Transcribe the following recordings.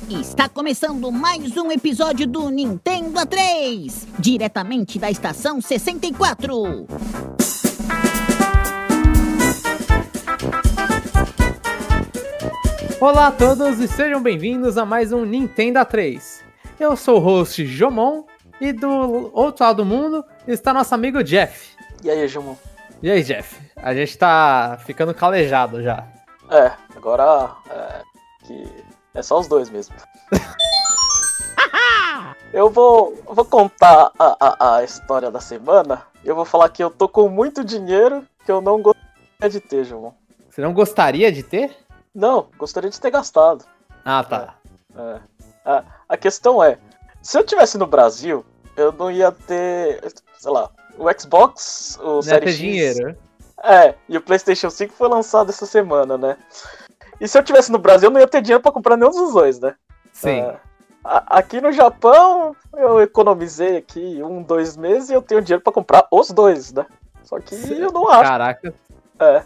Está começando mais um episódio do Nintendo A3, diretamente da estação 64. Olá a todos e sejam bem-vindos a mais um Nintendo A3. Eu sou o host Jomon e do outro lado do mundo está nosso amigo Jeff. E aí, Jomon? E aí, Jeff? A gente tá ficando calejado já. Agora que é só os dois mesmo. Eu vou contar a história da semana. Eu vou falar que eu tô com muito dinheiro que eu não gostaria de ter, Jomon. Você não gostaria de ter? Não, gostaria de ter gastado. Ah, tá. A questão é, se eu tivesse no Brasil, eu não ia ter, sei lá, o Xbox, o Series X... dinheiro. E o PlayStation 5 foi lançado essa semana, né? E se eu tivesse no Brasil, eu não ia ter dinheiro pra comprar nenhum dos dois, né? Sim. Aqui no Japão, eu economizei aqui 2 meses e eu tenho dinheiro pra comprar os dois, né? Só que eu não acho. Caraca. É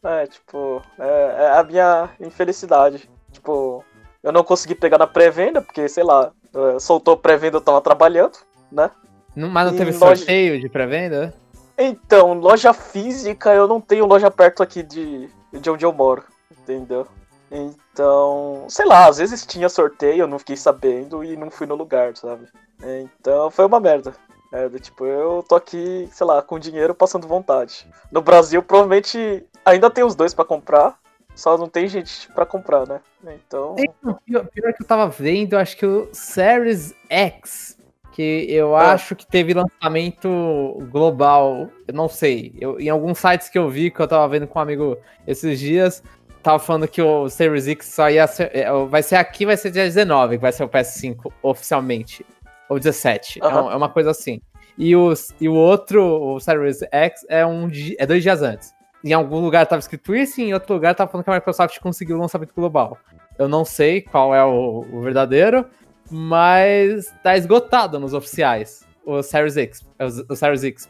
a minha infelicidade. Tipo, eu não consegui pegar na pré-venda, porque, sei lá, soltou pré-venda, eu tava trabalhando, né? Mas não teve sorteio de pré-venda? Então, loja física, eu não tenho loja perto aqui de onde eu moro, entendeu? Então, sei lá, às vezes tinha sorteio, eu não fiquei sabendo e não fui no lugar, sabe? Então, foi uma merda. Tipo, eu tô aqui, sei lá, com dinheiro passando vontade. No Brasil, provavelmente, ainda tem os dois pra comprar, só não tem gente pra comprar, né? Então... Pior que eu tava vendo, acho que o Series X, que eu acho que teve lançamento global, eu não sei. Em alguns sites que eu vi, que eu tava vendo com um amigo esses dias, tava falando que o Series X só ia ser... vai ser aqui, vai ser dia 19, que vai ser o PS5 oficialmente. Ou 17, é uma coisa assim. E o outro, o Series X, é 2 dias antes. Em algum lugar tava escrito isso, e em outro lugar tava falando que a Microsoft conseguiu o lançamento global. Eu não sei qual é o verdadeiro, mas tá esgotado nos oficiais. O Series X. O Series X.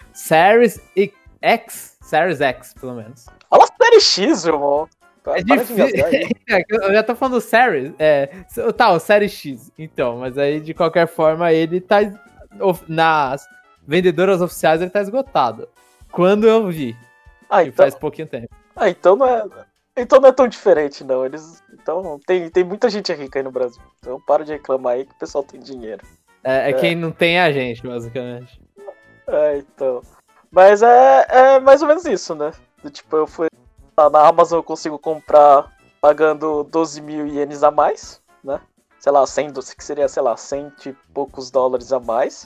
Series X, pelo menos. Fala Series X, irmão. É difícil. Eu já tô falando Series. O Series X. Então, mas aí de qualquer forma ele tá. Nas vendedoras oficiais ele tá esgotado. Quando eu vi. Então, faz pouquinho tempo. Então não é tão diferente, não. Então tem muita gente rica aí no Brasil. Então para de reclamar aí que o pessoal tem dinheiro. Quem não tem é a gente, basicamente. Então. Mas é mais ou menos isso, né? Tipo, eu fui. Na Amazon eu consigo comprar pagando 12 mil ienes a mais, né? Sei lá, 100, que seria, sei lá, 100 e poucos dólares a mais.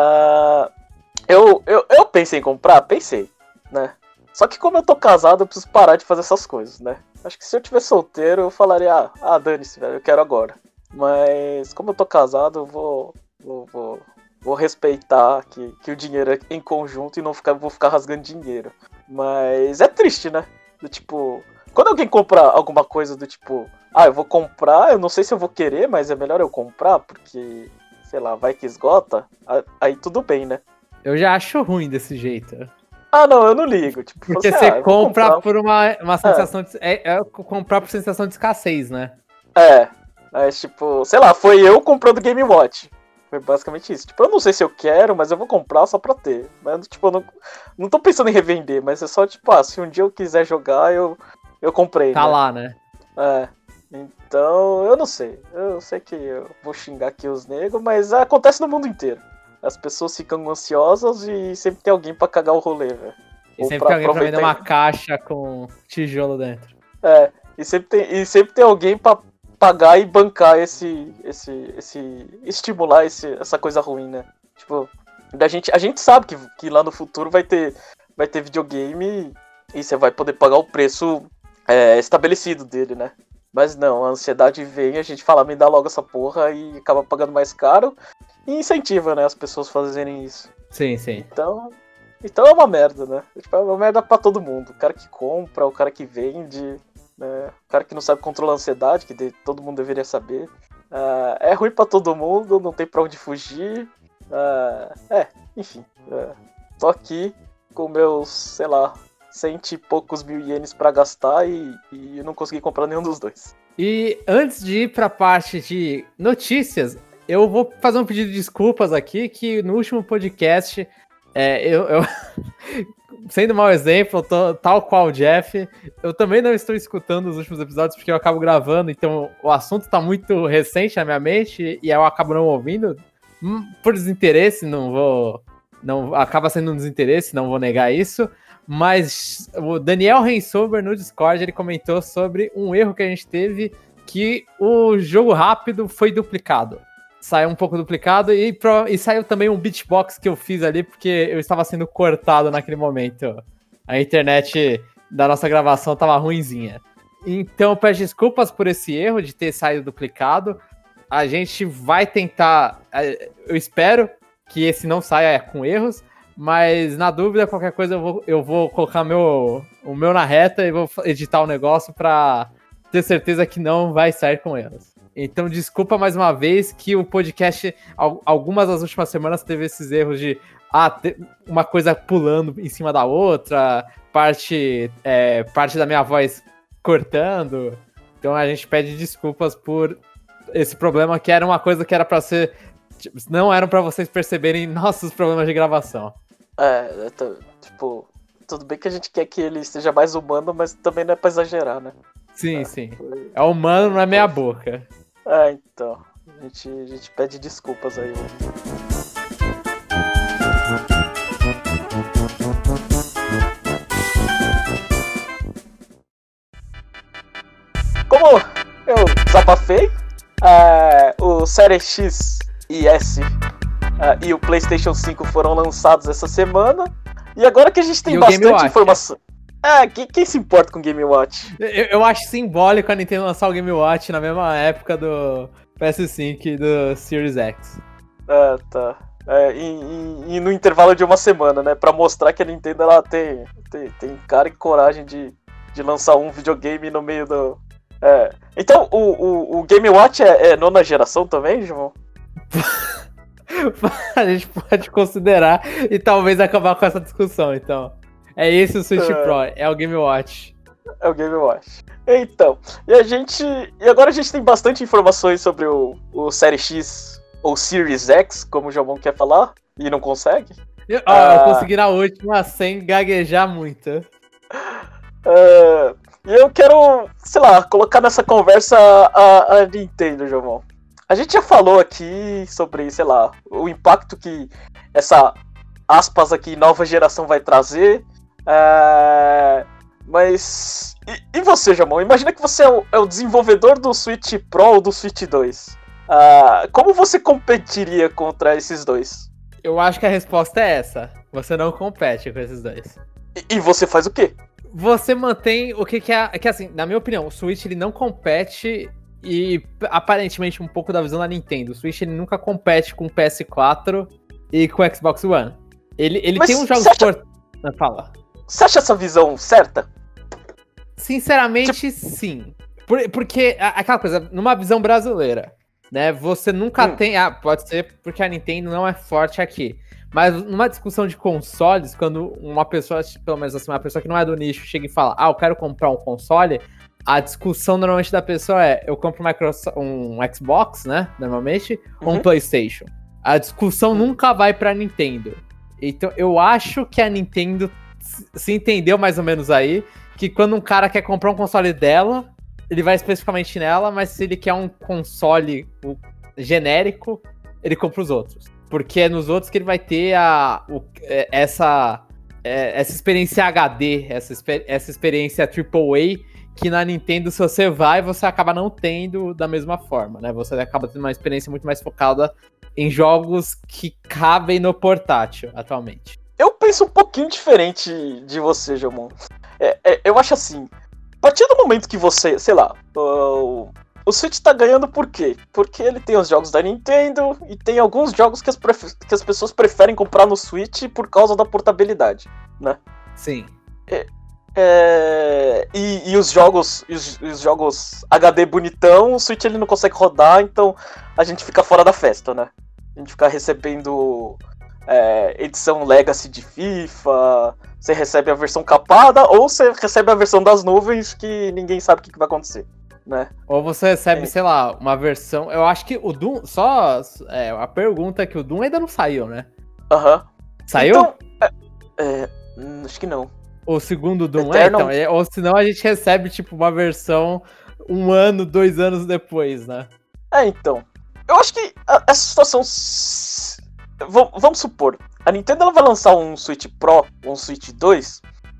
Eu pensei em comprar? Pensei, né? Só que como eu tô casado, eu preciso parar de fazer essas coisas, né? Acho que se eu tivesse solteiro, eu falaria, dane-se, velho, eu quero agora. Mas como eu tô casado, eu vou respeitar que o dinheiro é em conjunto e vou ficar rasgando dinheiro. Mas é triste, né? Do tipo, quando alguém compra alguma coisa do tipo, eu vou comprar, eu não sei se eu vou querer, mas é melhor eu comprar, porque, sei lá, vai que esgota, aí tudo bem, né? Eu já acho ruim desse jeito. Não, eu não ligo. Tipo, porque você compra por uma sensação de... comprar por sensação de escassez, né? Mas tipo, sei lá, foi eu comprando Game Watch. Foi basicamente isso. Tipo, eu não sei se eu quero, mas eu vou comprar só pra ter. Mas, tipo, eu não tô pensando em revender, mas é só, tipo, se um dia eu quiser jogar, eu comprei. Tá, né? Lá, né? Então, eu não sei. Eu sei que eu vou xingar aqui os negros, mas acontece no mundo inteiro. As pessoas ficam ansiosas e sempre tem alguém pra cagar o rolê, velho. E sempre tem alguém pra vender uma caixa com tijolo dentro. E sempre tem alguém pra pagar e bancar estimular essa coisa ruim, né? Tipo, a gente sabe que lá no futuro vai ter videogame e você vai poder pagar o preço estabelecido dele, né? Mas não, a ansiedade vem, a gente fala, me dá logo essa porra e acaba pagando mais caro e incentiva, né, as pessoas fazerem isso. Sim, sim. Então é uma merda, né? Tipo, é uma merda pra todo mundo. O cara que compra, o cara que vende... né? O cara que não sabe controlar a ansiedade, que todo mundo deveria saber. É ruim pra todo mundo, não tem pra onde fugir. Enfim. Tô aqui com meus, sei lá, 100 e poucos mil ienes pra gastar e eu não consegui comprar nenhum dos dois. E antes de ir para a parte de notícias, eu vou fazer um pedido de desculpas aqui, que no último podcast, eu sendo mau exemplo, tal qual o Jeff, eu também não estou escutando os últimos episódios porque eu acabo gravando, então o assunto está muito recente na minha mente e eu acabo não ouvindo. Por desinteresse, acaba sendo um desinteresse, não vou negar isso. Mas o Daniel Rensober no Discord, ele comentou sobre um erro que a gente teve, que o jogo rápido foi duplicado. Saiu um pouco duplicado e saiu também um beatbox que eu fiz ali, porque eu estava sendo cortado naquele momento. A internet da nossa gravação estava ruinzinha. Então eu peço desculpas por esse erro de ter saído duplicado. A gente vai tentar, eu espero que esse não saia com erros, mas na dúvida, qualquer coisa eu vou colocar o meu na reta e vou editar o negócio pra ter certeza que não vai sair com erros. Então desculpa mais uma vez que o podcast, algumas das últimas semanas teve esses erros de uma coisa pulando em cima da outra, parte da minha voz cortando. Então a gente pede desculpas por esse problema, que era uma coisa que era pra ser... Não eram pra vocês perceberem nossos problemas de gravação. Tudo bem que a gente quer que ele seja mais humano, mas também não é pra exagerar, né? Sim. É humano, não é meia boca. Então. A gente pede desculpas aí. Como eu desabafei, o Series X e S e o PlayStation 5 foram lançados essa semana. E agora que a gente tem bastante informação... Quem se importa com o Game Watch? Eu acho simbólico a Nintendo lançar o Game Watch na mesma época do PS5 e do Series X. Tá. E no intervalo de uma semana, né? Pra mostrar que a Nintendo ela tem cara e coragem de lançar um videogame no meio do... Então, o Game Watch é nona geração também, João? A gente pode considerar e talvez acabar com essa discussão, então. É esse o Switch Pro, é o Game Watch. É o Game Watch. Então, e agora a gente tem bastante informações sobre o Series X ou Series X, como o Jomon quer falar, e não consegue. Eu consegui na última sem gaguejar muito. E eu quero, colocar nessa conversa a Nintendo, Jomon. A gente já falou aqui sobre, o impacto que essa, aspas aqui, nova geração vai trazer. Mas... E você, Jamon? Imagina que você é o desenvolvedor do Switch Pro ou do Switch 2. Como você competiria contra esses dois? Eu acho que a resposta é essa. Você não compete com esses dois. E você faz o quê? Você mantém o que é... Que assim, na minha opinião, o Switch ele não compete... E aparentemente um pouco da visão da Nintendo. O Switch ele nunca compete com o PS4 e com o Xbox One. Ele tem uns jogos... Fala. Você acha essa visão certa? Sinceramente, sim. Porque, aquela coisa, numa visão brasileira, né? Você nunca tem... pode ser porque a Nintendo não é forte aqui. Mas numa discussão de consoles, quando uma pessoa, pelo menos assim, uma pessoa que não é do nicho, chega e fala, eu quero comprar um console... A discussão normalmente da pessoa eu compro um Xbox, né, normalmente, ou um PlayStation. A discussão nunca vai pra Nintendo. Então eu acho que a Nintendo se entendeu mais ou menos aí, que quando um cara quer comprar um console dela, ele vai especificamente nela, mas se ele quer um console genérico, ele compra os outros. Porque é nos outros que ele vai ter essa experiência HD, essa experiência AAA, que na Nintendo, se você vai, você acaba não tendo da mesma forma, né? Você acaba tendo uma experiência muito mais focada em jogos que cabem no portátil, atualmente. Eu penso um pouquinho diferente de você, Jomon. Eu acho assim, a partir do momento que você, o Switch tá ganhando por quê? Porque ele tem os jogos da Nintendo e tem alguns jogos que as pessoas preferem comprar no Switch por causa da portabilidade, né? Sim. E os jogos HD bonitão, o Switch ele não consegue rodar, então a gente fica fora da festa, né? A gente fica recebendo edição Legacy de FIFA, você recebe a versão capada ou você recebe a versão das nuvens que ninguém sabe o que vai acontecer. né? Ou você recebe, sei lá, uma versão... Eu acho que o Doom... a pergunta é que o Doom ainda não saiu, né? Aham. Saiu? Então, acho que não. O segundo Doom Eternal... ou senão a gente recebe, tipo, uma versão 1 ano, 2 anos depois, né? Então. Eu acho que essa situação... Vamos supor, a Nintendo ela vai lançar um Switch Pro, um Switch 2,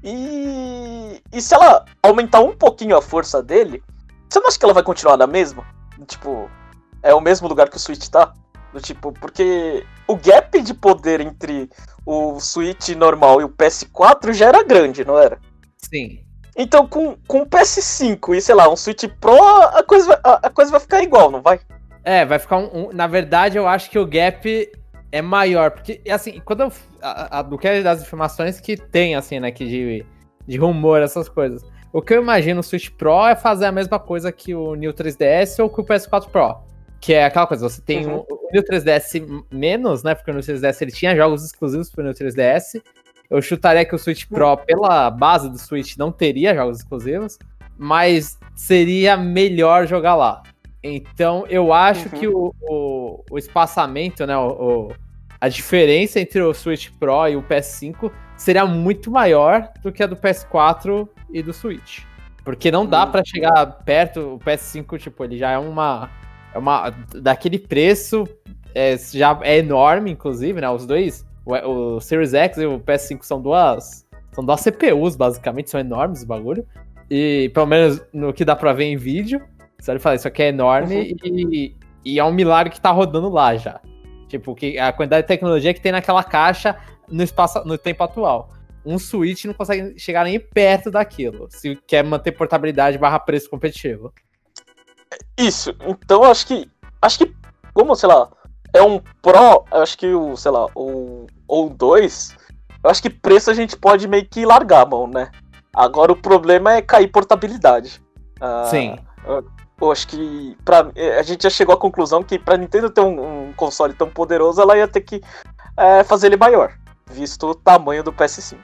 e se ela aumentar um pouquinho a força dele, você não acha que ela vai continuar na mesma? Tipo, é o mesmo lugar que o Switch tá? Tipo, porque o gap de poder entre o Switch normal e o PS4 já era grande, não era? Sim. Então, com o PS5 e, sei lá, um Switch Pro, a coisa vai ficar igual, não vai? Vai ficar na verdade, eu acho que o gap é maior, porque, assim, quando eu... do que das informações que tem, assim, né, que de rumor, essas coisas. O que eu imagino o Switch Pro é fazer a mesma coisa que o New 3DS ou que o PS4 Pro. Que é aquela coisa, você tem o New 3DS menos, né, porque o New 3DS ele tinha jogos exclusivos pro New 3DS. Eu chutaria que o Switch Pro, pela base do Switch, não teria jogos exclusivos, mas seria melhor jogar lá. Então, eu acho que o espaçamento, né, a diferença entre o Switch Pro e o PS5 seria muito maior do que a do PS4 e do Switch. Porque não dá pra chegar perto, o PS5, tipo, ele já é uma daquele preço, já é enorme, inclusive, né, os dois, o Series X e o PS5 são duas CPUs, basicamente, são enormes o bagulho, e pelo menos no que dá pra ver em vídeo, você olha e fala, isso aqui é enorme, e é um milagre que tá rodando lá já. Tipo, a quantidade de tecnologia que tem naquela caixa no tempo atual. Um Switch não consegue chegar nem perto daquilo, se quer manter portabilidade / preço competitivo. Isso, então acho que como, sei lá, é um Pro, acho que ou 2, eu acho que preço a gente pode meio que largar a mão, né? Agora o problema é cair portabilidade. Sim. Eu acho que a gente já chegou à conclusão que pra Nintendo ter um console tão poderoso, ela ia ter que fazer ele maior, visto o tamanho do PS5.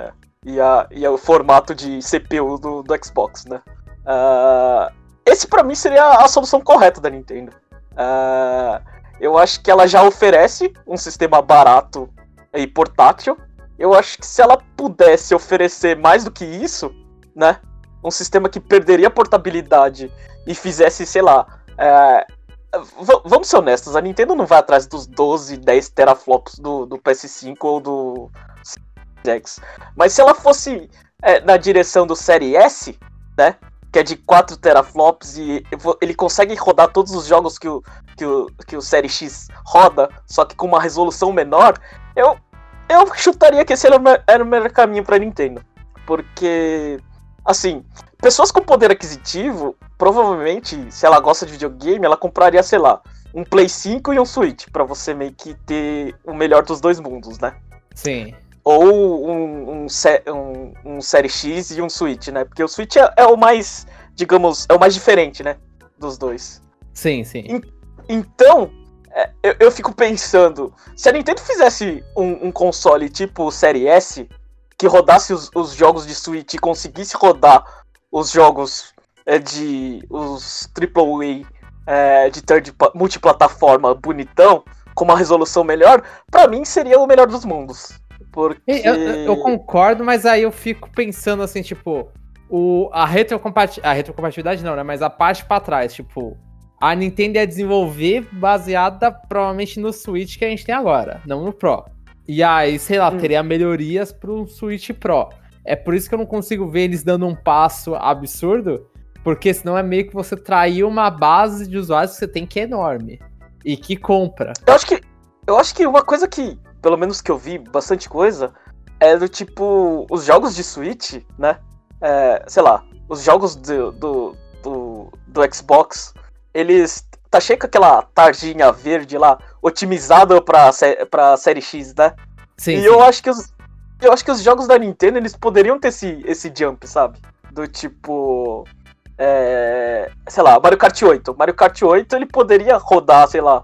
E o formato de CPU do Xbox, né? Esse pra mim seria a solução correta da Nintendo. Eu acho que ela já oferece um sistema barato e portátil. Eu acho que se ela pudesse oferecer mais do que isso, né? Um sistema que perderia portabilidade e fizesse, sei lá... vamos ser honestos, a Nintendo não vai atrás dos 12, 10 teraflops do PS5 ou do Series X. Mas se ela fosse na direção do Série S, né? Que é de 4 teraflops e ele consegue rodar todos os jogos que o Série X roda, só que com uma resolução menor, eu chutaria que esse era o melhor caminho pra Nintendo. Porque, assim, pessoas com poder aquisitivo, provavelmente, se ela gosta de videogame, ela compraria, sei lá, um Play 5 e um Switch, pra você meio que ter o melhor dos dois mundos, né? Sim. Ou um Série X e um Switch, né? Porque o Switch é o mais, digamos, é o mais diferente, né? Dos dois. Sim, sim. Então, eu fico pensando, se a Nintendo fizesse um console tipo o Série S, que rodasse os jogos de Switch e conseguisse rodar os jogos os AAA de multiplataforma bonitão, com uma resolução melhor, pra mim seria o melhor dos mundos. Porque... Eu concordo, mas aí eu fico pensando assim, tipo, a retrocompatibilidade não, né? Mas a parte pra trás, tipo, a Nintendo ia desenvolver baseada provavelmente no Switch que a gente tem agora, não no Pro. E aí, sei lá, teria melhorias pro Switch Pro. É por isso que eu não consigo ver eles dando um passo absurdo, porque senão é meio que você trair uma base de usuários que você tem que é enorme e que compra. Eu acho que uma coisa que, pelo menos que eu vi bastante coisa, é do tipo, os jogos de Switch, né? Sei lá, os jogos do Xbox, eles tá cheio com aquela tarjinha verde lá, otimizada pra série X, né? Sim, e sim. eu acho que os jogos da Nintendo, eles poderiam ter esse jump, sabe? Do tipo... sei lá, Mario Kart 8. Mario Kart 8, ele poderia rodar, sei lá,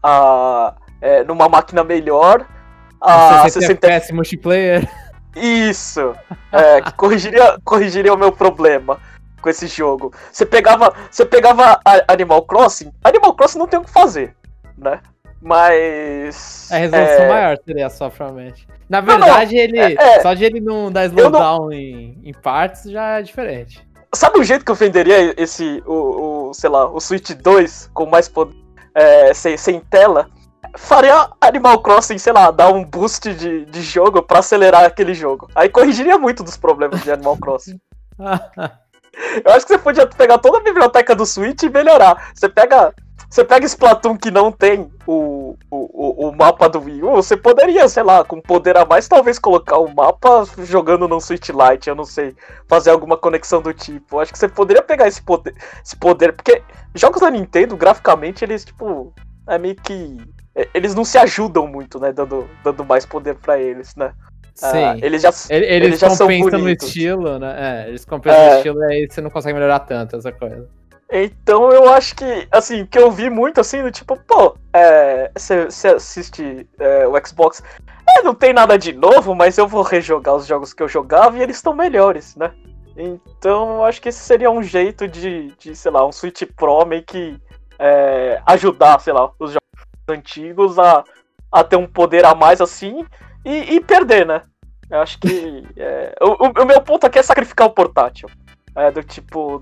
numa máquina melhor, a 60 FPS multiplayer. Isso! Que corrigiria o meu problema. com esse jogo. Você pegava Animal Crossing não tem o que fazer, né? Mas... A resolução maior seria só, provavelmente. Na verdade, só de ele não dar slowdown em partes já é diferente. Sabe o jeito que eu venderia sei lá, o Switch 2 com mais poder, sem tela? Faria Animal Crossing, sei lá, dar um boost de jogo pra acelerar aquele jogo. Aí corrigiria muito dos problemas de Animal Crossing. Eu acho que você podia pegar toda a biblioteca do Switch e melhorar. Você pega Splatoon que não tem o mapa do Wii U, você poderia, sei lá, com poder a mais, talvez colocar o mapa jogando num Switch Lite, eu não sei, fazer alguma conexão do tipo. Eu acho que você poderia pegar esse poder, porque jogos da Nintendo, graficamente, eles, tipo, é meio que... Eles não se ajudam muito, né, dando mais poder pra eles, né? Sim, eles já são bonitos. No estilo, né? Eles compensam no estilo e aí você não consegue melhorar tanto essa coisa. Então eu acho que, assim, que eu vi muito, assim, do tipo, você assiste o Xbox, não tem nada de novo, mas eu vou rejogar os jogos que eu jogava e eles estão melhores, né? Então eu acho que esse seria um jeito de sei lá, um Switch Pro meio que ajudar, sei lá, os jogos antigos a ter um poder a mais, assim, e perder, né? Eu acho que o meu ponto aqui é sacrificar o portátil. Do tipo,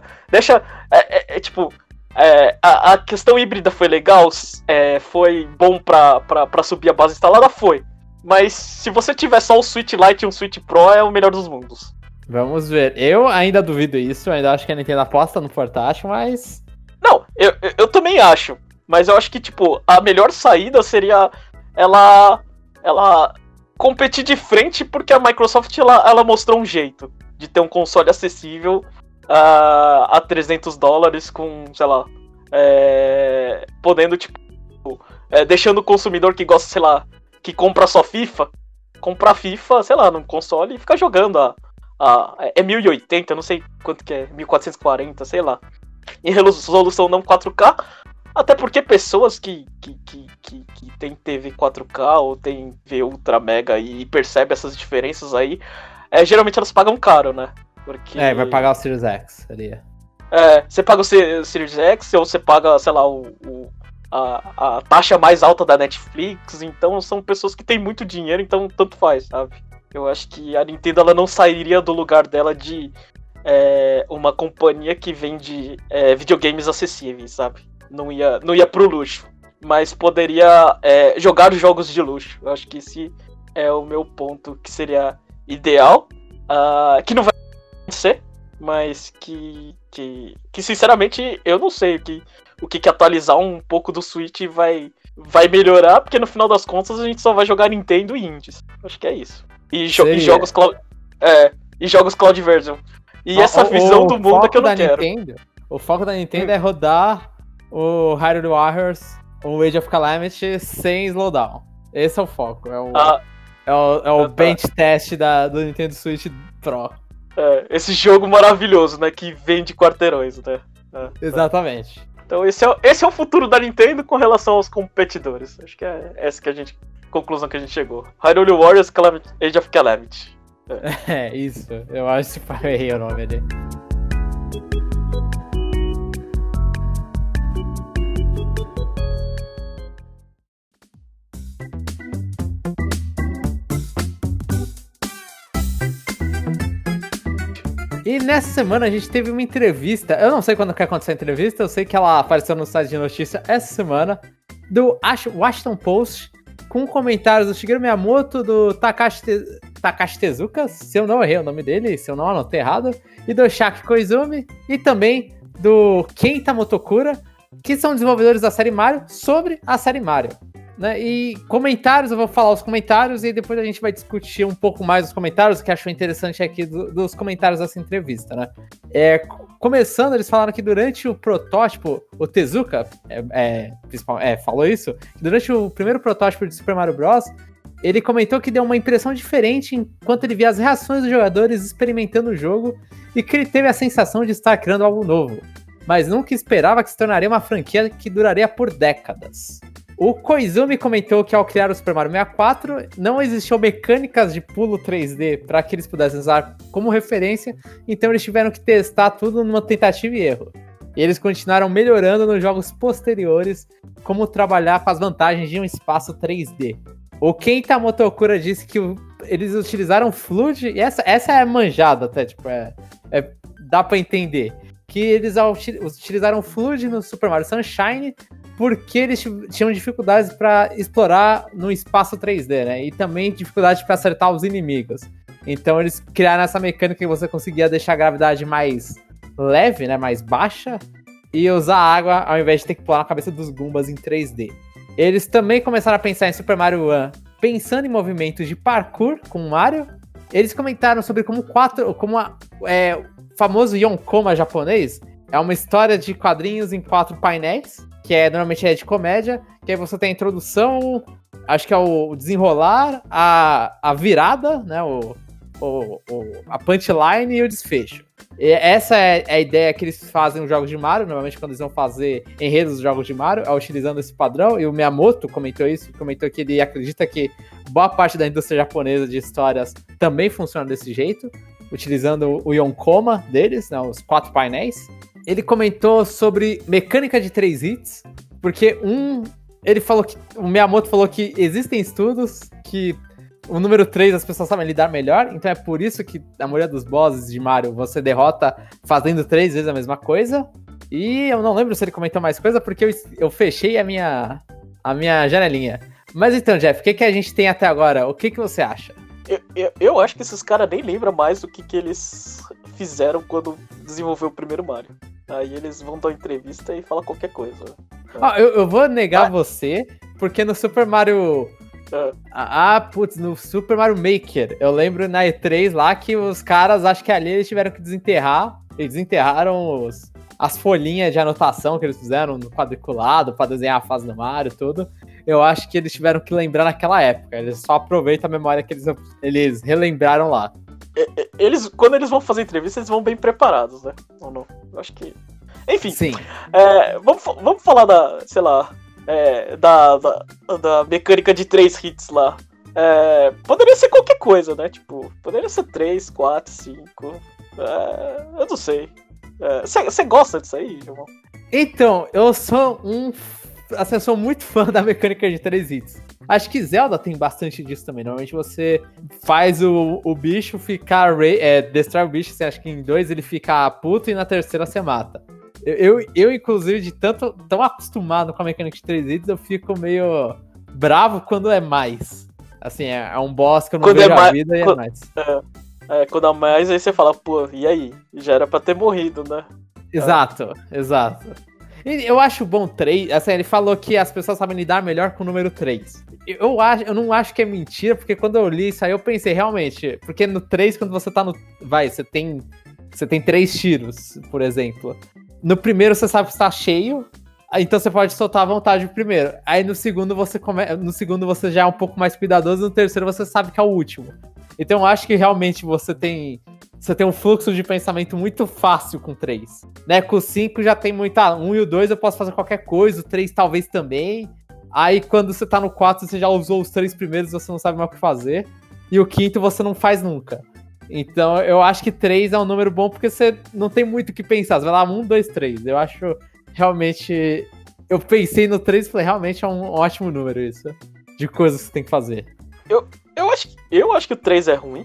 a questão híbrida foi legal, foi bom pra subir a base instalada, foi. Mas se você tiver só o Switch Lite e um Switch Pro, é o melhor dos mundos. Vamos ver. Eu ainda duvido isso, ainda acho que a Nintendo aposta no portátil, mas... Não, eu também acho. Mas eu acho que, tipo, a melhor saída seria ela competir de frente, porque a Microsoft ela mostrou um jeito de ter um console acessível a $300 com, sei lá, podendo, tipo, deixando o consumidor que gosta, sei lá, que compra só FIFA, comprar FIFA, sei lá, num console e ficar jogando é 1080, não sei quanto que é, 1440, sei lá, em resolução não 4K, até porque pessoas que tem TV 4K ou tem TV Ultra Mega e percebe essas diferenças aí, geralmente elas pagam caro, né? Porque... vai pagar o Series X, seria. Você paga o Series X ou você paga, sei lá, a taxa mais alta da Netflix, então são pessoas que têm muito dinheiro, então tanto faz, sabe? Eu acho que a Nintendo ela não sairia do lugar dela de uma companhia que vende videogames acessíveis, sabe? Não ia pro luxo, mas poderia jogar jogos de luxo. Eu acho que esse é o meu ponto, que seria ideal, que não vai acontecer, mas que sinceramente eu não sei o que atualizar um pouco do Switch vai melhorar, porque no final das contas a gente só vai jogar Nintendo e indies. Acho que é isso. E jogos Cloud Version. E essa visão do mundo é que eu não quero. O foco da Nintendo é rodar o Hyrule Warriors, o Age of Calamity sem slowdown. Esse é o foco. É o bench test do Nintendo Switch Pro. Esse jogo maravilhoso, né? Que vende quarteirões, né? Exatamente. Então esse é o futuro da Nintendo com relação aos competidores. Acho que é essa conclusão que a gente chegou. Hyrule Warriors Age of Calamity. Isso. Eu acho que eu errei o nome ali. E nessa semana a gente teve uma entrevista, eu não sei quando que aconteceu a entrevista, eu sei que ela apareceu no site de notícia essa semana, do Washington Post, com comentários do Shigeru Miyamoto, do Takashi Tezuka, se eu não errei o nome dele, se eu não anotei errado, e do Shaki Koizumi, e também do Kenta Motokura, que são desenvolvedores da série Mario, sobre a série Mario. Né? E comentários, eu vou falar os comentários e depois a gente vai discutir um pouco mais os comentários, o que achou interessante aqui dos comentários dessa entrevista, né? Começando, eles falaram que durante o protótipo, o Tezuka falou isso, durante o primeiro protótipo de Super Mario Bros., ele comentou que deu uma impressão diferente enquanto ele via as reações dos jogadores experimentando o jogo e que ele teve a sensação de estar criando algo novo, mas nunca esperava que se tornaria uma franquia que duraria por décadas. O Koizumi comentou que ao criar o Super Mario 64, não existiam mecânicas de pulo 3D para que eles pudessem usar como referência, então eles tiveram que testar tudo numa tentativa e erro. E eles continuaram melhorando nos jogos posteriores como trabalhar com as vantagens de um espaço 3D. O Kenta Motokura disse que eles utilizaram Flood, e essa é manjada até, tipo, dá pra entender. Que eles utilizaram Flood no Super Mario Sunshine porque eles tinham dificuldades para explorar no espaço 3D, né? E também dificuldade para acertar os inimigos. Então eles criaram essa mecânica que você conseguia deixar a gravidade mais leve, né? Mais baixa, e usar água ao invés de ter que pular na cabeça dos Goombas em 3D. Eles também começaram a pensar em Super Mario Run pensando em movimentos de parkour com o Mario. Eles comentaram sobre como o famoso Yonkoma japonês é uma história de quadrinhos em 4 painéis, que normalmente é de comédia, que aí você tem a introdução, acho que é o desenrolar, a virada, né, a punchline e o desfecho. E essa é a ideia que eles fazem nos jogos de Mario, normalmente quando eles vão fazer enredos dos jogos de Mario, é utilizando esse padrão, e o Miyamoto comentou que ele acredita que boa parte da indústria japonesa de histórias também funciona desse jeito, utilizando o Yonkoma deles, né, os 4 painéis. Ele comentou sobre mecânica de 3 hits, porque o Miyamoto falou que existem estudos que o número 3 as pessoas sabem lidar melhor, então é por isso que a maioria dos bosses de Mario você derrota fazendo 3 vezes a mesma coisa. E eu não lembro se ele comentou mais coisa, porque eu fechei a minha janelinha. Mas então, Jeff, o que a gente tem até agora? O que você acha? Eu acho que esses caras nem lembram mais do que eles fizeram quando desenvolveu o primeiro Mario. Aí eles vão dar uma entrevista e falar qualquer coisa. Eu vou negar você, porque no Super Mario... no Super Mario Maker, eu lembro na E3 lá que os caras, acho que ali eles tiveram que desenterrar, eles desenterraram as folhinhas de anotação que eles fizeram no quadriculado pra desenhar a fase do Mario e tudo. Eu acho que eles tiveram que lembrar naquela época, eles só aproveitam a memória que eles relembraram lá. Quando eles vão fazer entrevista, eles vão bem preparados, né? Ou não? Eu acho que... Enfim. Sim. Vamos falar da mecânica de 3 hits lá. Poderia ser qualquer coisa, né? Tipo, poderia ser 3, 4, 5. Eu não sei. Você gosta disso aí, João? Então, eu sou eu sou muito fã da mecânica de 3 hits. Acho que Zelda tem bastante disso também. Normalmente você faz o bicho ficar... destrói o bicho, você acha que em 2 ele fica puto e na terceira você mata. Eu inclusive, de tão acostumado com a mecânica de 3 hits, eu fico meio bravo quando é mais. Assim, é um boss que eu não quando vejo a vida e é mais. Quando é mais, aí você fala, pô, e aí? Já era pra ter morrido, né? Exato. E eu acho bom 3, assim, ele falou que as pessoas sabem lidar melhor com o número 3. Eu não acho que é mentira, porque quando eu li isso aí eu pensei, realmente, porque no 3, quando você tá você tem 3 tiros, por exemplo. No primeiro você sabe que está cheio, então você pode soltar à vontade o primeiro. Aí no segundo você já é um pouco mais cuidadoso, no terceiro você sabe que é o último. Então eu acho que realmente você tem um fluxo de pensamento muito fácil com 3. Né? Com o 5 já tem muita... 1 e o 2 eu posso fazer qualquer coisa, o 3 talvez também. Aí quando você tá no 4 você já usou os 3 primeiros, você não sabe mais o que fazer. E o 5º você não faz nunca. Então eu acho que 3 é um número bom porque você não tem muito o que pensar. Você vai lá, 1, 2, 3. Eu acho realmente... Eu pensei no 3 e falei, realmente é um ótimo número isso. De coisas que você tem que fazer. Eu acho que o 3 é ruim.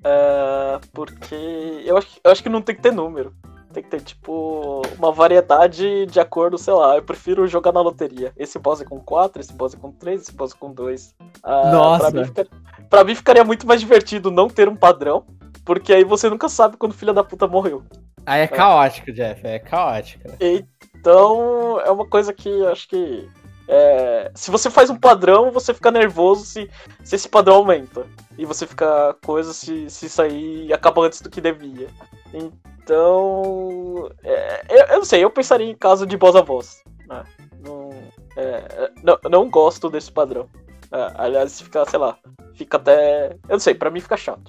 Porque eu acho que não tem que ter número. Tem que ter, tipo, uma variedade de acordo, sei lá. Eu prefiro jogar na loteria. Esse boss é com 4, esse boss é com 3, esse boss é com 2. Nossa! Pra mim ficaria muito mais divertido não ter um padrão. Porque aí você nunca sabe quando o filho da puta morreu. Aí é caótico, Jeff. É caótico. Então, é uma coisa que eu acho que... se você faz um padrão, você fica nervoso se esse padrão aumenta. E você fica coisa se sair e acaba antes do que devia. Então... eu não sei, eu pensaria em caso de boss a boss. Né? Não gosto desse padrão. Aliás, fica, sei lá, fica até... Eu não sei, pra mim fica chato.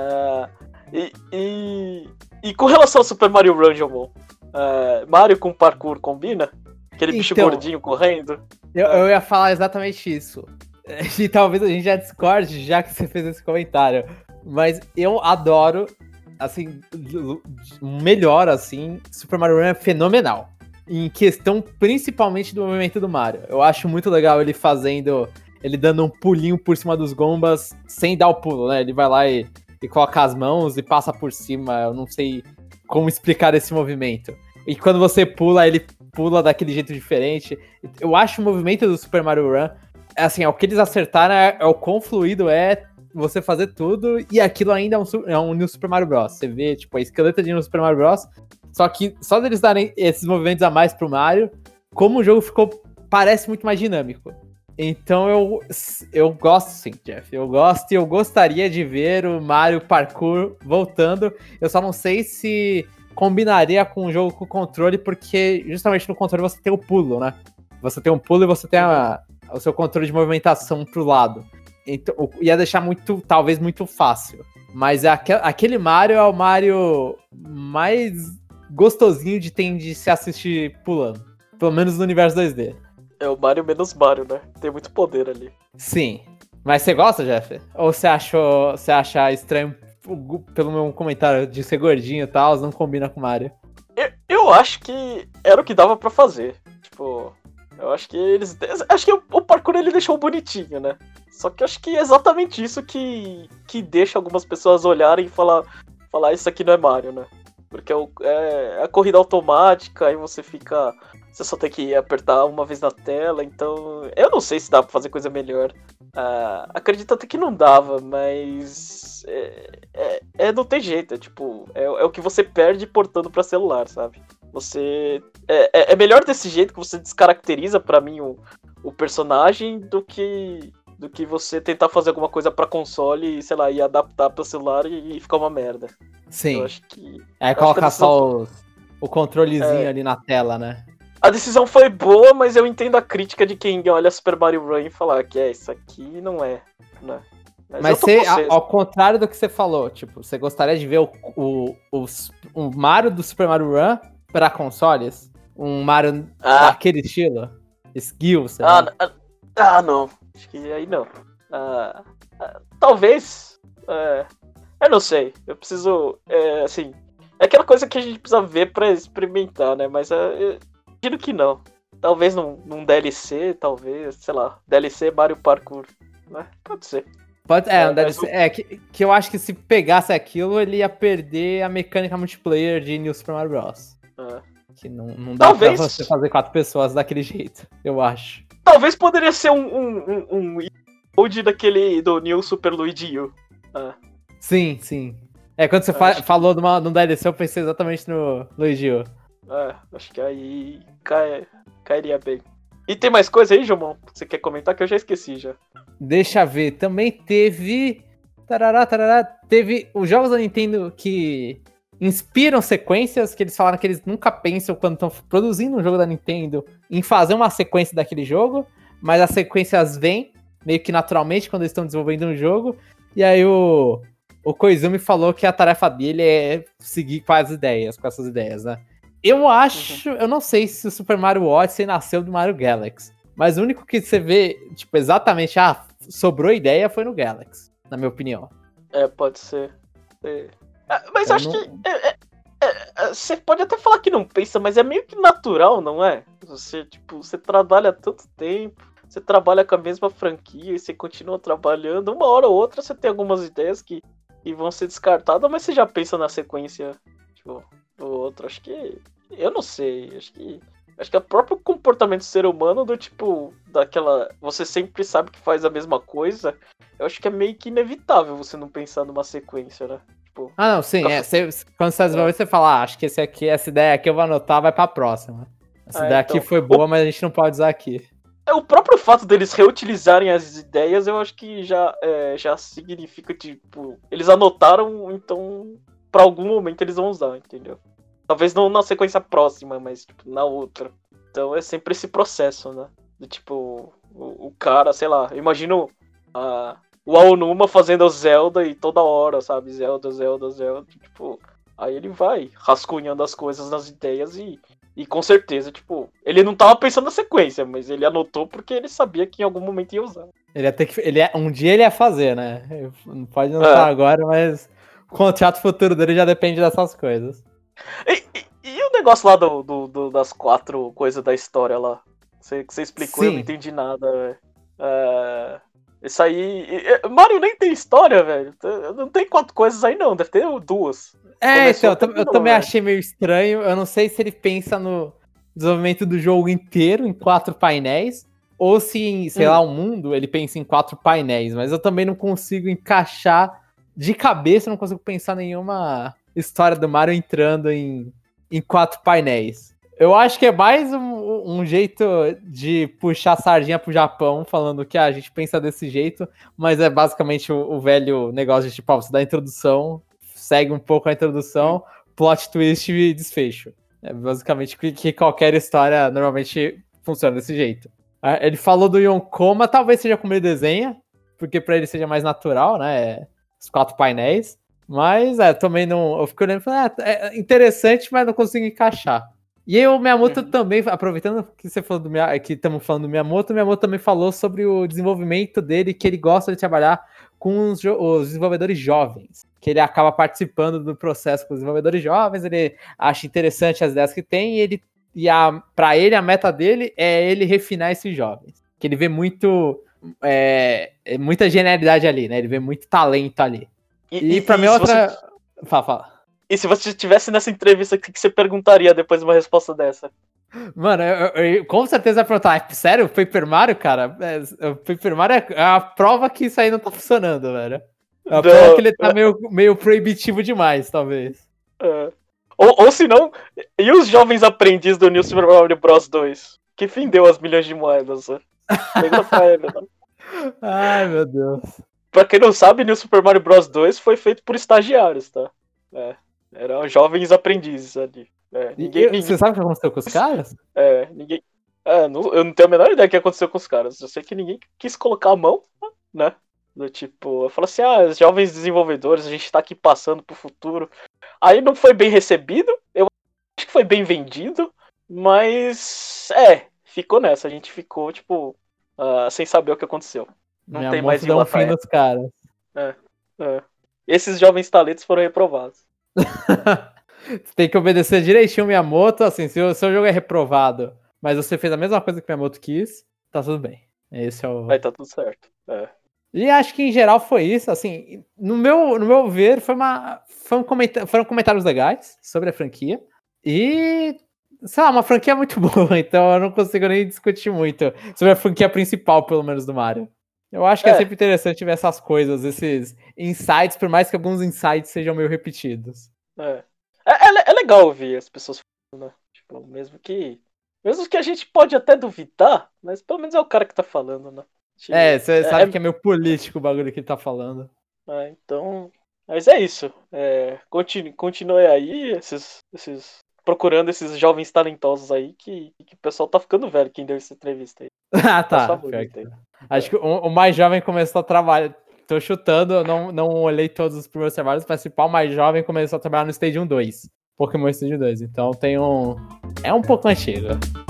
E com relação ao Super Mario Run, Jomon, Mario com parkour combina? Aquele bicho gordinho correndo? Eu ia falar exatamente isso. E talvez a gente já discorde, já que você fez esse comentário. Mas eu adoro, assim, melhor, assim, Super Mario Run é fenomenal. Em questão, principalmente do movimento do Mario. Eu acho muito legal ele dando um pulinho por cima dos Gombas, sem dar o pulo, né? Ele vai lá e coloca as mãos e passa por cima. Eu não sei como explicar esse movimento. E quando você pula, ele pula daquele jeito diferente. Eu acho o movimento do Super Mario Run, assim, o que eles acertaram é o quão fluido é você fazer tudo, e aquilo ainda é um New Super Mario Bros. Você vê, tipo, a esqueleta de New Super Mario Bros. Só que só deles darem esses movimentos a mais pro Mario, como o jogo parece muito mais dinâmico. Então eu gosto sim, Jeff. Eu gosto e eu gostaria de ver o Mario Parkour voltando. Eu só não sei se combinaria com o jogo com controle, porque justamente no controle você tem o pulo, né? Você tem um pulo e você tem o seu controle de movimentação pro lado. Então, ia deixar talvez muito fácil. Mas aquele Mario é o Mario mais gostosinho de se assistir pulando. Pelo menos no universo 2D. É o Mario menos Mario, né? Tem muito poder ali. Sim. Mas você gosta, Jeff? Ou você acha estranho pelo meu comentário de ser gordinho e tal, não combina com o Mario? Eu acho que era o que dava pra fazer. Tipo, eu acho que acho que o parkour ele deixou bonitinho, né? Só que eu acho que é exatamente isso que deixa algumas pessoas olharem e falar isso aqui não é Mario, né? Porque é a corrida automática, aí você só tem que apertar uma vez na tela, então eu não sei se dá pra fazer coisa melhor. Acredito até que não dava, mas não tem jeito, é o que você perde portando pra celular, sabe? É melhor desse jeito que você descaracteriza pra mim o personagem do que você tentar fazer alguma coisa pra console e, sei lá, e adaptar pra celular e ficar uma merda. Sim. Eu acho que... colocar só o controlezinho ali na tela, né? A decisão foi boa, mas eu entendo a crítica de quem olha Super Mario Run e fala que isso aqui não é, né? Mas você, ao contrário do que você falou, tipo, você gostaria de ver o Mario do Super Mario Run pra consoles? Um Mario daquele estilo? Skill, sei lá. Não. Acho que aí não. Talvez. Eu não sei. Eu preciso. Assim. É aquela coisa que a gente precisa ver pra experimentar, né? Mas eu imagino que não. Talvez num DLC, talvez, sei lá. DLC Mario Parkour. Né? Pode ser. Um DLC. Que eu acho que se pegasse aquilo, ele ia perder a mecânica multiplayer de New Super Mario Bros. Que não dá pra você fazer 4 pessoas daquele jeito, eu acho. Talvez poderia ser um emoji do New Super Luigi U. Sim. Quando você falou no DLC, eu pensei exatamente no Luigi U. Acho que aí cairia bem. E tem mais coisa aí, Jomon, que você quer comentar que eu já esqueci já. Deixa eu ver, também teve... Teve os jogos da Nintendo que inspiram sequências, que eles falaram que eles nunca pensam quando estão produzindo um jogo da Nintendo em fazer uma sequência daquele jogo, mas as sequências vêm meio que naturalmente quando eles estão desenvolvendo um jogo, e aí o Koizumi falou que a tarefa dele é seguir com essas ideias, né? Eu acho, eu não sei se o Super Mario Odyssey nasceu do Mario Galaxy, mas o único que você vê, tipo, exatamente, sobrou ideia foi no Galaxy, na minha opinião. Pode ser. Mas eu acho que você pode até falar que não pensa, mas é meio que natural, não é? Você trabalha tanto tempo, você trabalha com a mesma franquia e você continua trabalhando. Uma hora ou outra você tem algumas ideias que vão ser descartadas, mas você já pensa na sequência do outro. Acho que... Eu não sei, acho que é o próprio comportamento do ser humano daquela... Você sempre sabe que faz a mesma coisa. Eu acho que é meio que inevitável você não pensar numa sequência, né? Não, sim, quando você desenvolve, você fala, acho que essa ideia aqui eu vou anotar, vai pra próxima. Essa ideia aqui foi boa, mas a gente não pode usar aqui. O próprio fato deles reutilizarem as ideias, eu acho que já significa, eles anotaram, então, pra algum momento eles vão usar, entendeu? Talvez não na sequência próxima, mas, na outra. Então é sempre esse processo, né? O cara, sei lá, imagino o Aonuma fazendo Zelda e toda hora, sabe? Zelda. Aí ele vai rascunhando as coisas nas ideias e E com certeza, tipo, ele não tava pensando na sequência, mas ele anotou porque ele sabia que em algum momento ia usar. Um dia ele ia fazer, né? Não pode lançar agora, mas o contrato futuro dele já depende dessas coisas. E o negócio lá das 4 coisas da história lá? Você explicou, eu não entendi nada, velho. Isso aí... Mario nem tem história, velho. Não tem 4 coisas aí, não. Deve ter 2. Então, eu também achei meio estranho. Eu não sei se ele pensa no desenvolvimento do jogo inteiro em 4 painéis, ou se em, sei lá, um mundo, ele pensa em 4 painéis. Mas eu também não consigo encaixar de cabeça, não consigo pensar nenhuma história do Mario entrando em 4 painéis. Eu acho que é mais um jeito de puxar a sardinha pro Japão, falando que a gente pensa desse jeito, mas é basicamente o velho negócio de tipo, você dá a introdução, segue um pouco a introdução, plot twist e desfecho. É basicamente que qualquer história normalmente funciona desse jeito. Ele falou do Yonkoma, talvez seja como ele desenha, porque pra ele seja mais natural, né? Os 4 painéis. Mas também não. Eu fico olhando e falando, é interessante, mas não consigo encaixar. E aí o Miyamoto também, aproveitando que você falou que estamos falando do Miyamoto também falou sobre o desenvolvimento dele, que ele gosta de trabalhar com os desenvolvedores jovens, que ele acaba participando do processo com os desenvolvedores jovens, ele acha interessante as ideias que tem, pra ele a meta dele é ele refinar esses jovens, que ele vê muita genialidade ali, né? Ele vê muito talento ali. E pra mim outra... Fala. E se você estivesse nessa entrevista, o que você perguntaria depois de uma resposta dessa? Mano, eu com certeza vai perguntar, sério, o Paper Mario, cara? O Paper Mario é a prova que isso aí não tá funcionando, velho. É a prova que ele tá meio proibitivo demais, talvez. Ou se não, e os jovens aprendizes do New Super Mario Bros 2? Que fim deu as milhões de moedas, né? Ai, meu Deus. Pra quem não sabe, New Super Mario Bros 2 foi feito por estagiários, tá? Eram jovens aprendizes ali. Ninguém... Você sabe o que aconteceu com os caras? Ninguém... eu não tenho a menor ideia do que aconteceu com os caras. Eu sei que ninguém quis colocar a mão, né? Do tipo, eu falo assim, os jovens desenvolvedores, a gente tá aqui passando pro futuro. Aí não foi bem recebido, eu acho que foi bem vendido, mas, ficou nessa. A gente ficou, tipo, sem saber o que aconteceu. Não tem mais de fim nos caras. Esses jovens talentos foram reprovados. Você tem que obedecer direitinho o Miyamoto, assim, se o seu jogo é reprovado, mas você fez a mesma coisa que o Miyamoto quis, tá tudo bem. Esse é o... Aí tá tudo certo. E acho que em geral foi isso, assim, no meu ver, foram comentários legais sobre a franquia, e, sei lá, uma franquia muito boa, então eu não consigo nem discutir muito sobre a franquia principal, pelo menos, do Mario. Eu acho que é sempre interessante ver essas coisas, esses insights, por mais que alguns insights sejam meio repetidos. É legal ouvir as pessoas falando, né? Tipo, mesmo que a gente pode até duvidar, mas pelo menos é o cara que tá falando, né? Tipo, você sabe que é meio político o bagulho que ele tá falando. Então... Mas é isso. Continue aí, procurando esses jovens talentosos aí, que o pessoal tá ficando velho, quem deu essa entrevista aí. Tá. Acho que o mais jovem começou a trabalhar. Tô chutando, não olhei todos os primeiros trabalhos, mas o mais jovem começou a trabalhar no Stadium 2. Pokémon Stadium 2. Então tem é um pouco antigo.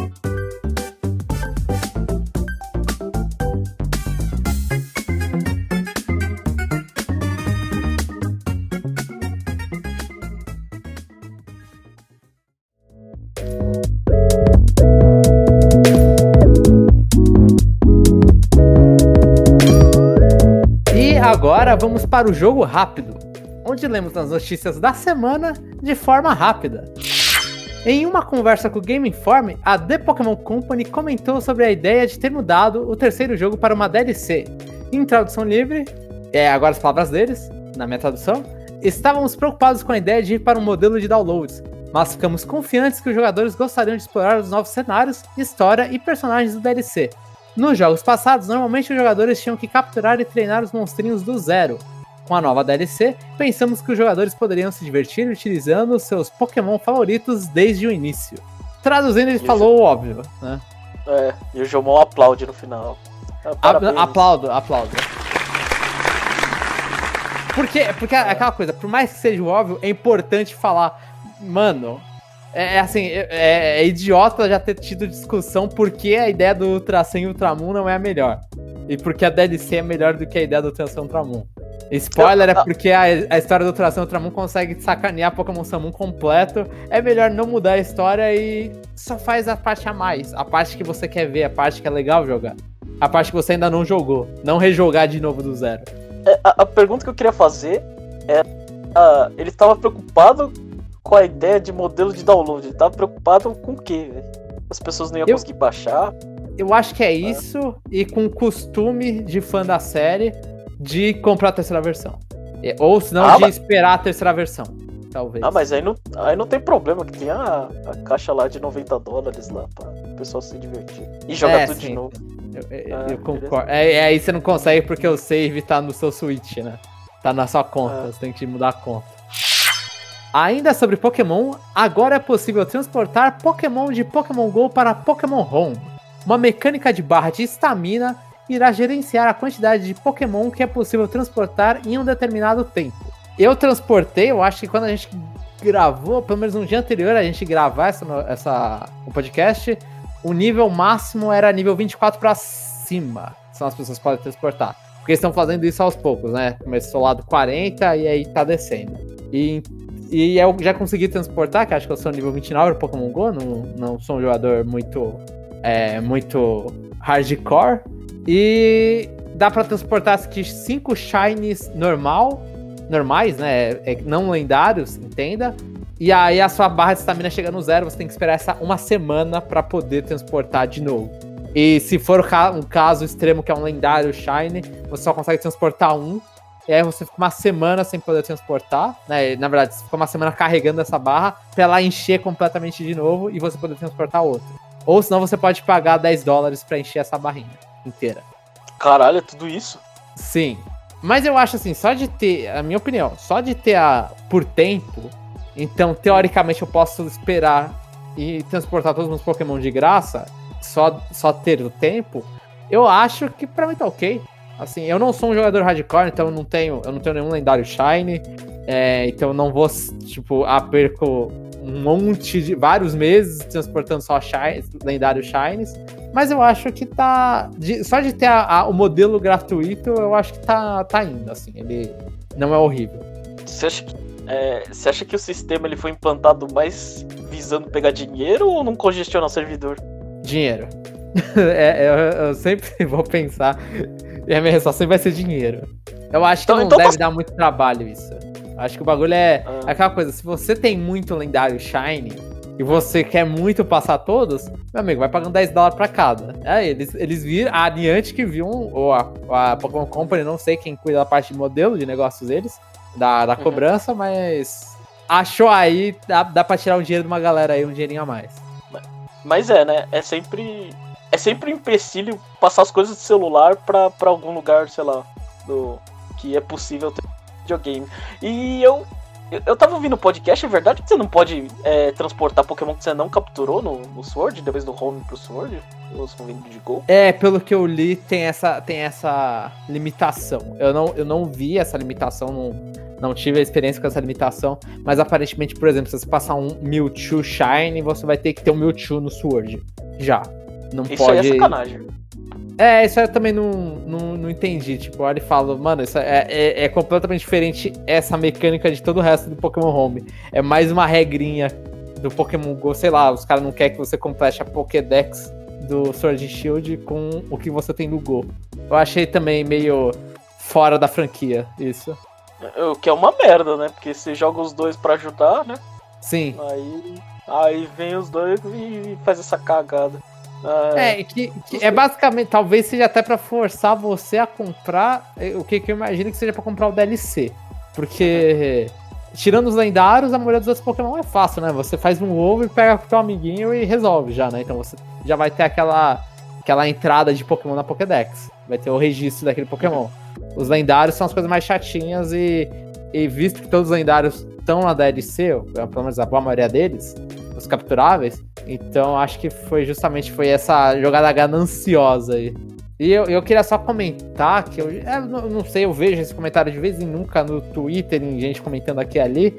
Agora vamos para o jogo rápido, onde lemos as notícias da semana de forma rápida. Em uma conversa com o Game Inform, a The Pokémon Company comentou sobre a ideia de ter mudado o terceiro jogo para uma DLC. Em tradução livre, agora as palavras deles, na minha tradução, estávamos preocupados com a ideia de ir para um modelo de downloads, mas ficamos confiantes que os jogadores gostariam de explorar os novos cenários, história e personagens do DLC. Nos jogos passados, normalmente os jogadores tinham que capturar e treinar os monstrinhos do zero. Com a nova DLC, pensamos que os jogadores poderiam se divertir utilizando seus Pokémon favoritos desde o início. Traduzindo, ele falou o óbvio, né? E o Jomon aplaude no final. Aplaudo. Porque aquela coisa, por mais que seja o óbvio, é importante falar, mano, É idiota já ter tido discussão porque a ideia do Ultra Sun e Ultramon não é a melhor. E porque a DLC é melhor do que a ideia do Ultra Sun e Ultramon. Spoiler, é porque a história do Ultra Sun e Ultramon consegue sacanear Pokémon Sun completo. É melhor não mudar a história e só faz a parte a mais. A parte que você quer ver, a parte que é legal jogar. A parte que você ainda não jogou. Não rejogar de novo do zero. A pergunta que eu queria fazer é... ele estava preocupado com a ideia de modelo de download. Ele estava preocupado com o quê, velho? As pessoas não iam conseguir baixar? Eu acho que é isso. E com o costume de fã da série de comprar a terceira versão. Ou se não, de esperar a terceira versão. Talvez. Mas aí não tem problema, que tem a caixa lá de $90 lá pra o pessoal se divertir. E jogar tudo de novo. Eu concordo. Aí você não consegue porque o save tá no seu Switch, né? Tá na sua conta, você tem que mudar a conta. Ainda sobre Pokémon, agora é possível transportar Pokémon de Pokémon GO para Pokémon Home. Uma mecânica de barra de estamina irá gerenciar a quantidade de Pokémon que é possível transportar em um determinado tempo. Eu transportei, eu acho que quando a gente gravou, pelo menos no dia anterior a gente gravar o podcast, o nível máximo era nível 24 pra cima, são as pessoas que podem transportar. Porque eles estão fazendo isso aos poucos, né? Começou lá do 40 e aí tá descendo. E eu já consegui transportar, que acho que eu sou nível 29 no Pokémon GO, não sou um jogador muito hardcore. E dá pra transportar 5 shinies normais, né? Não lendários, entenda. E aí a sua barra de estamina chega no zero, você tem que esperar uma semana pra poder transportar de novo. E se for um caso extremo que é um lendário shiny, você só consegue transportar um. E aí você fica uma semana sem poder transportar, né? Na verdade, você fica uma semana carregando essa barra pra ela encher completamente de novo e você poder transportar outro. Ou senão você pode pagar $10 pra encher essa barrinha inteira. Caralho, é tudo isso? Sim. Mas eu acho assim, só de ter, a minha opinião, só de ter por tempo, então teoricamente eu posso esperar e transportar todos os meus Pokémon de graça, só ter o tempo, eu acho que pra mim tá ok. Assim, eu não sou um jogador hardcore, então eu não tenho nenhum lendário shiny, então eu não vou, tipo, perco vários meses transportando só lendários shinies, mas eu acho que tá, só de ter o modelo gratuito, eu acho que tá indo, assim, ele não é horrível. Você acha que o sistema ele foi implantado mais visando pegar dinheiro ou não congestiona o servidor? Dinheiro. Eu sempre vou pensar, e a minha resposta sempre vai ser dinheiro. Eu acho que não deve dar muito trabalho isso. Acho que o bagulho é aquela coisa, se você tem muito lendário shiny e você quer muito passar todos, meu amigo, vai pagando $10 pra cada. Eles viram, a Niantic que viu, ou a Pokémon Company, não sei quem cuida da parte de modelo de negócios deles, da cobrança, mas achou aí, dá pra tirar um dinheiro de uma galera aí, um dinheirinho a mais. Mas né, é sempre um empecilho passar as coisas de celular pra algum lugar, sei lá, que é possível ter videogame. E eu tava ouvindo o podcast, é verdade que você não pode transportar Pokémon que você não capturou no Sword, depois do Home pro Sword? Os convênios de Go? Pelo que eu li, tem essa limitação. Eu não vi essa limitação, não tive a experiência com essa limitação, mas aparentemente, por exemplo, se você passar um Mewtwo Shine, você vai ter que ter um Mewtwo no Sword. Já. Não isso pode... aí é sacanagem. Isso eu também não entendi. Tipo, olha e falo, mano, isso é completamente diferente essa mecânica de todo o resto do Pokémon Home. É mais uma regrinha do Pokémon GO, sei lá, os caras não querem que você complete a Pokédex do Sword and Shield com o que você tem no Go. Eu achei também meio fora da franquia, isso. O que é uma merda, né? Porque você joga os dois pra ajudar, né? Sim. Aí vem os dois e faz essa cagada. Que é basicamente, talvez seja até pra forçar você a comprar, o que eu imagino que seja pra comprar o DLC. Porque, tirando os lendários, a maioria dos outros Pokémon é fácil, né? Você faz um ovo e pega com o teu amiguinho e resolve já, né? Então você já vai ter aquela entrada de Pokémon na Pokédex. Vai ter o registro daquele Pokémon. Os lendários são as coisas mais chatinhas e visto que todos os lendários estão na DLC, ou pelo menos a boa maioria deles, os capturáveis, então acho que foi essa jogada gananciosa aí. E eu queria só comentar que eu não sei, eu vejo esse comentário de vez em nunca no Twitter, em gente comentando aqui e ali,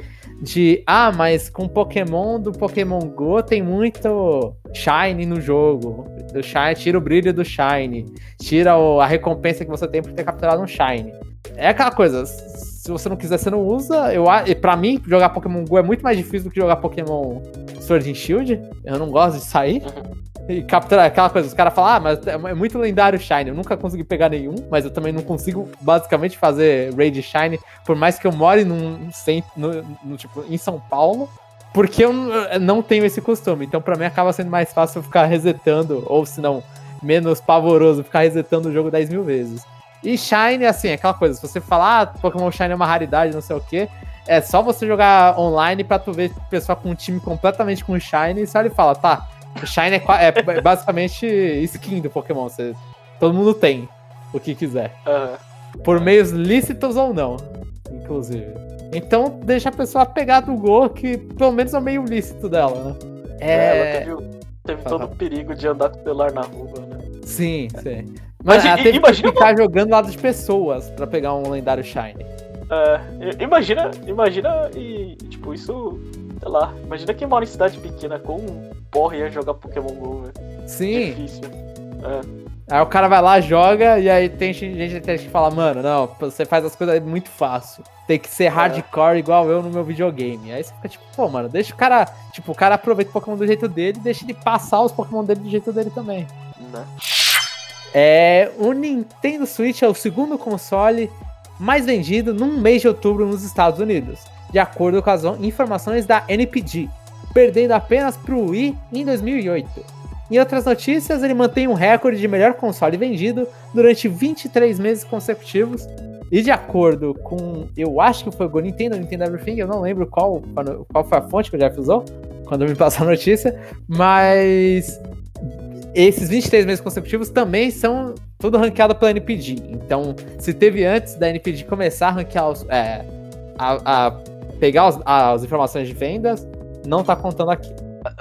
mas com Pokémon do Pokémon Go tem muito Shine no jogo. O Shine tira o brilho do Shine, tira a recompensa que você tem por ter capturado um Shine. É aquela coisa, se você não quiser, você não usa. E pra mim, jogar Pokémon Go é muito mais difícil do que jogar Pokémon Sword and Shield. Eu não gosto de sair e capturar aquela coisa. Os caras falam, mas é muito lendário o Shine. Eu nunca consegui pegar nenhum, mas eu também não consigo basicamente fazer raid Shine, por mais que eu more tipo, em São Paulo, porque eu não tenho esse costume. Então pra mim acaba sendo mais fácil eu ficar resetando, ou se não, menos pavoroso, ficar resetando o jogo 10 mil vezes. E Shine, assim, é aquela coisa, se você falar, Pokémon Shine é uma raridade, não sei o que, é só você jogar online pra tu ver o pessoal com um time completamente com Shine, e só ele fala, tá, o Shine é basicamente skin do Pokémon, todo mundo tem o que quiser. Por meios lícitos ou não, inclusive. Então deixa a pessoa pegar do Go, que pelo menos é o meio lícito dela, né? Ela teve todo o perigo de andar com o celular na rua, né? Sim. Mas ela teve que ficar jogando lado de pessoas pra pegar um lendário Shine. Imagina e, tipo, isso, sei lá, imagina quem mora em cidade pequena com porra ia jogar Pokémon Go, velho. Sim. Difícil. Aí o cara vai lá, joga, e aí tem gente que fala, mano, não, você faz as coisas muito fácil. Tem que ser hardcore igual eu no meu videogame. Aí você fica tipo, pô, mano, deixa o cara, tipo, o cara aproveita o Pokémon do jeito dele e deixa ele passar os Pokémon dele do jeito dele também. Né? O Nintendo Switch é o segundo console mais vendido num mês de outubro nos Estados Unidos, de acordo com as informações da NPD, perdendo apenas pro Wii em 2008. Em outras notícias, ele mantém um recorde de melhor console vendido durante 23 meses consecutivos, e de acordo com, eu acho que foi o Nintendo Everything, eu não lembro qual foi a fonte que o Jeff usou quando me passou a notícia, mas esses 23 meses consecutivos também são tudo ranqueado pela NPD. Então, se teve antes da NPD começar a ranquear a pegar as informações de vendas, não tá contando aqui.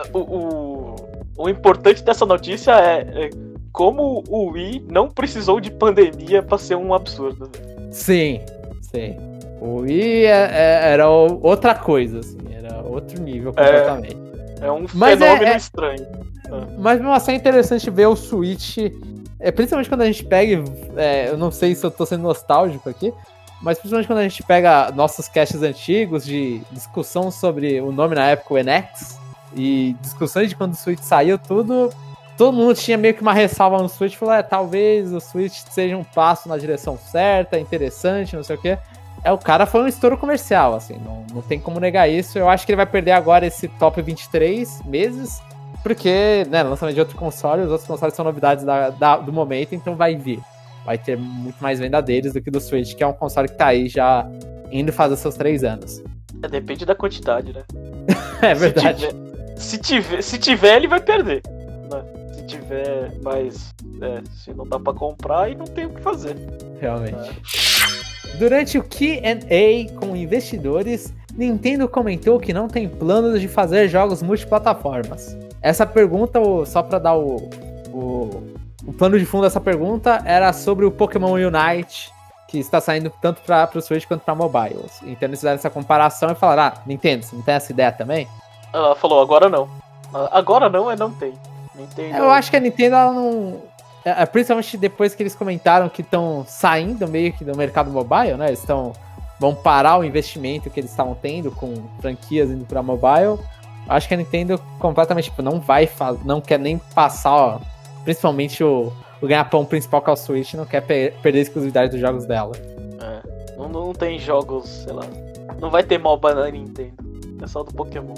O importante dessa notícia é como o Wii não precisou de pandemia pra ser um absurdo. Sim. O Wii era outra coisa, assim, era outro nível completamente. É um fenômeno estranho. Mas mesmo assim é interessante ver o Switch, principalmente quando a gente pega, eu não sei se eu tô sendo nostálgico aqui, mas principalmente quando a gente pega nossos casts antigos de discussão sobre o nome na época, o NX, e discussões de quando o Switch saiu, todo mundo tinha meio que uma ressalva no Switch, falou, talvez o Switch seja um passo na direção certa, interessante, não sei o quê. O cara foi um estouro comercial, assim, não tem como negar isso. Eu acho que ele vai perder agora esse top 23 meses, porque, né, lançamento de outro console, os outros consoles são novidades do momento, então vai ter muito mais venda deles do que do Switch, que é um console que tá aí já indo fazer seus 3 anos. Depende da quantidade, né? É verdade. Se tiver, ele vai perder, né? Se tiver, mas se não dá pra comprar, aí não tem o que fazer. Realmente. Durante o Q&A com investidores, Nintendo comentou que não tem planos de fazer jogos multiplataformas. Essa pergunta, só pra dar o plano de fundo dessa pergunta, era sobre o Pokémon Unite, que está saindo tanto para o Switch quanto para mobiles. Então eles fizeram essa comparação e falaram, Nintendo, você não tem essa ideia também? Ela falou, agora não. Agora não tem. Nintendo... Eu acho que a Nintendo, ela não... principalmente depois que eles comentaram que estão saindo meio que do mercado mobile, né? Eles vão parar o investimento que eles estavam tendo com franquias indo para mobile. Acho que a Nintendo completamente não quer nem passar, principalmente o ganha-pão principal que é o Switch, não quer perder a exclusividade dos jogos dela. Não tem jogos, sei lá. Não vai ter MOBA na Nintendo. É só do Pokémon.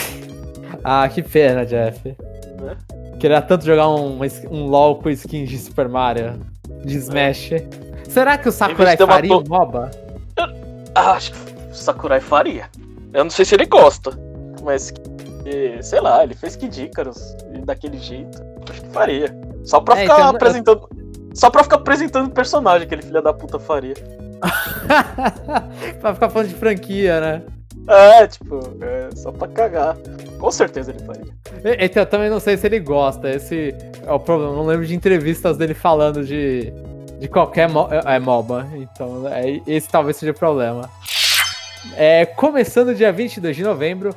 Que pena, Jeff. Queria tanto jogar um LoL com skins de Super Mario, de Smash. Será que o Sakurai faria um MOBA? Acho que o Sakurai faria. Eu não sei se ele gosta, mas sei lá, ele fez Kid Icarus daquele jeito. Acho que faria. Só pra ficar apresentando. Só pra ficar apresentando o personagem que ele filho da puta faria. Pra ficar falando de franquia, né? Só pra cagar. Com certeza ele faria. Então, eu também não sei se ele gosta. Esse é o problema. Eu não lembro de entrevistas dele falando de qualquer MOBA. Então, esse talvez seja o problema. Começando dia 22 de novembro,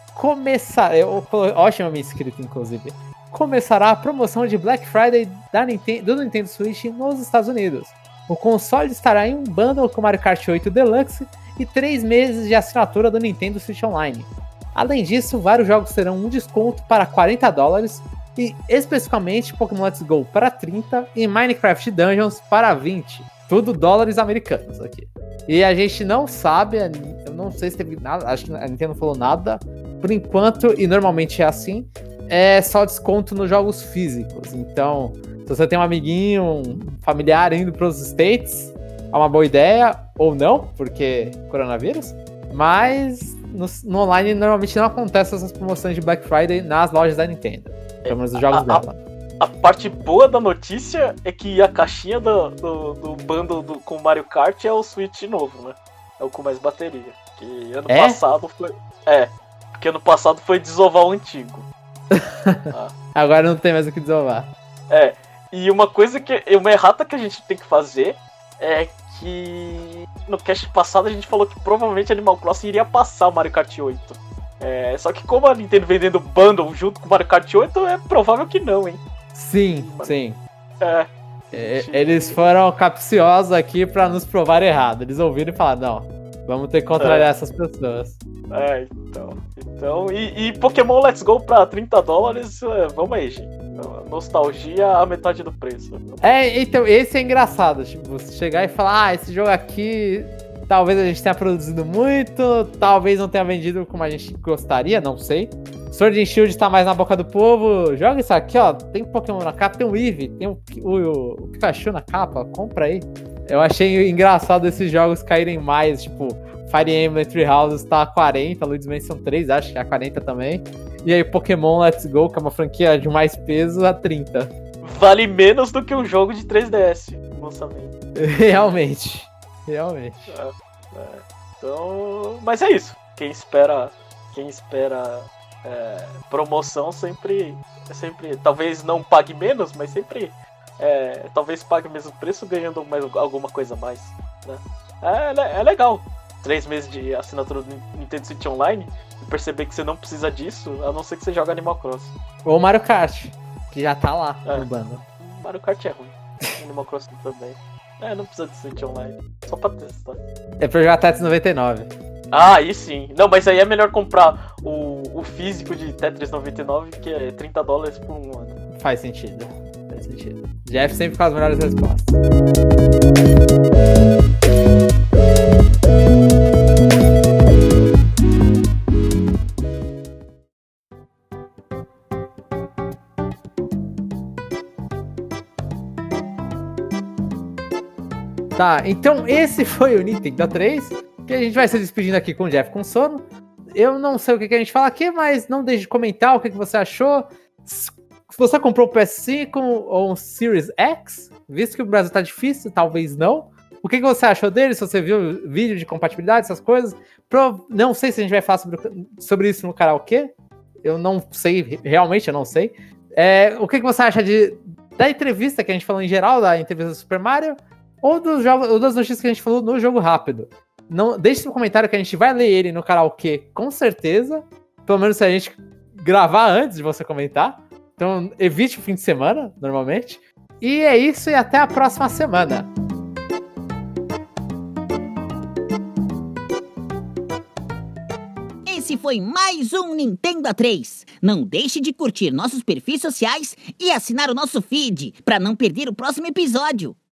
ótimo me inscrito, inclusive. Começará a promoção de Black Friday do Nintendo Switch nos Estados Unidos. O console estará em um bundle com Mario Kart 8 Deluxe e 3 meses de assinatura do Nintendo Switch Online. Além disso, vários jogos terão um desconto para $40 e especificamente Pokémon Let's Go para 30 e Minecraft Dungeons para 20. Tudo dólares americanos aqui. E a gente não sabe, eu não sei se teve nada, acho que a Nintendo não falou nada. Por enquanto, e normalmente é assim, é só desconto nos jogos físicos. Então, se você tem um amiguinho, um familiar indo para os States, é uma boa ideia, ou não, porque coronavírus. Mas no online normalmente não acontecem essas promoções de Black Friday nas lojas da Nintendo. Pelo menos os jogos dela. A parte boa da notícia é que a caixinha do bundle com Mario Kart é o Switch novo, né? É o com mais bateria. Que ano passado foi... porque ano passado foi desovar o antigo. Agora não tem mais o que desovar. E uma errata que a gente tem que fazer é que no cast passado a gente falou que provavelmente Animal Crossing iria passar o Mario Kart 8. Só que como a Nintendo vendendo bundle junto com o Mario Kart 8, é provável que não, hein? Sim. Eles foram capciosos aqui pra nos provar errado. Eles ouviram e falaram, não, vamos ter que contrariar essas pessoas. Então, e Pokémon Let's Go pra $30, vamos aí, gente. Nostalgia a metade do preço. Então, esse é engraçado. Tipo, você chegar e falar, esse jogo aqui, talvez a gente tenha produzido muito, talvez não tenha vendido como a gente gostaria, não sei. Sword and Shield tá mais na boca do povo. Joga isso aqui, ó. Tem Pokémon na capa, tem o Eevee, tem o Pikachu na capa, compra aí. Eu achei engraçado esses jogos caírem mais, tipo, Fire Emblem Three Houses tá a 40, Luigi's Mansion 3, acho que é a 40 também. E aí Pokémon Let's Go, que é uma franquia de mais peso, a 30. Vale menos do que um jogo de 3DS no lançamento. Realmente. Então, mas é isso. Quem espera promoção sempre, talvez não pague menos, mas sempre talvez pague o mesmo preço ganhando alguma coisa a mais, né? É legal. 3 meses de assinatura do Nintendo Switch Online e perceber que você não precisa disso, a não ser que você jogue Animal Crossing. Ou Mario Kart, que já tá lá no bundle. Mario Kart é ruim. Animal Crossing também. Não precisa de Switch Online. Só pra testar. É pra jogar Tetris 99. Aí sim. Não, mas aí é melhor comprar o físico de Tetris 99, que é $30 por um ano. Faz sentido. Jeff sempre com as melhores respostas. Tá, então esse foi o Nintendo 3, que a gente vai se despedindo aqui com o Jeff com sono. Eu não sei o que a gente fala aqui, mas não deixe de comentar o que você achou. Se você comprou o PS5 ou um Series X, visto que o Brasil tá difícil, talvez não. O que você achou dele? Se você viu vídeo de compatibilidade, essas coisas. Não sei se a gente vai falar sobre isso no karaokê. Eu não sei, realmente eu não sei. O que você acha da entrevista que a gente falou em geral, da entrevista do Super Mario, ou das notícias que a gente falou no Jogo Rápido? Deixe seu comentário que a gente vai ler ele no karaokê, com certeza. Pelo menos se a gente gravar antes de você comentar. Então, evite o fim de semana, normalmente. E é isso, e até a próxima semana. Esse foi mais um Nintendo A3. Não deixe de curtir nossos perfis sociais e assinar o nosso feed para não perder o próximo episódio.